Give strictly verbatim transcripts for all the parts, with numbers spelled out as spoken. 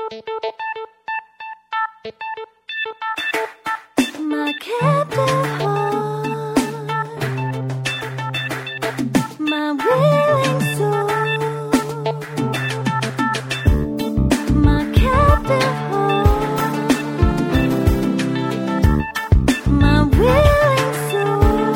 My captive heart, my willing soul, my captive heart, my willing soul.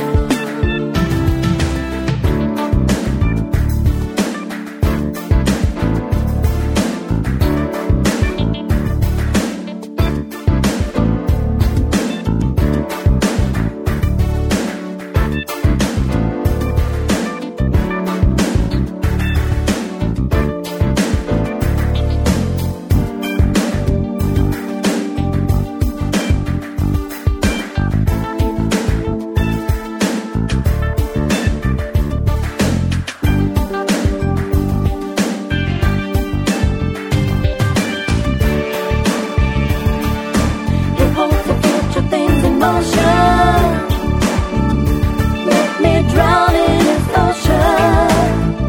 Let me drown in his ocean,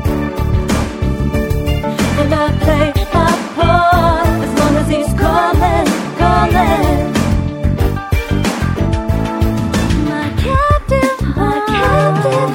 and I play my part as long as he's calling, calling. My captive heart, my captive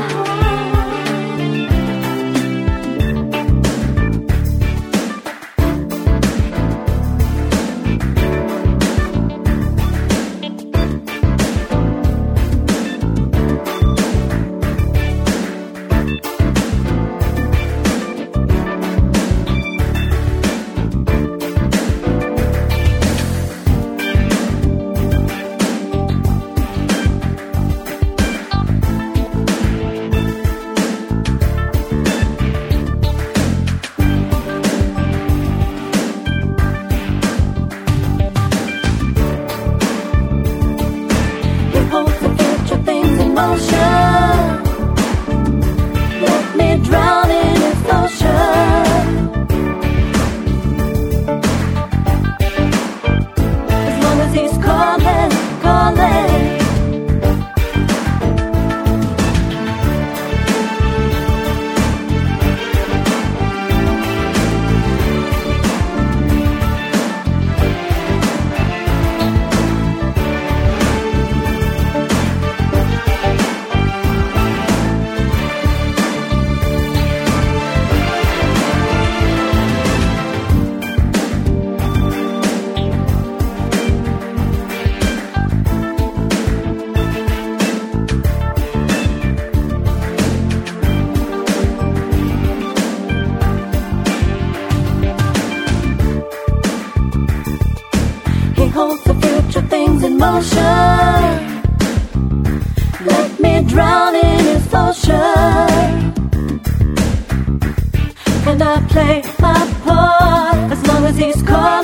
Let me drown in his ocean, as long as he's calling, calling. He holds the future things in motion. Let me drown in his ocean, and I play my part as long as he's caught.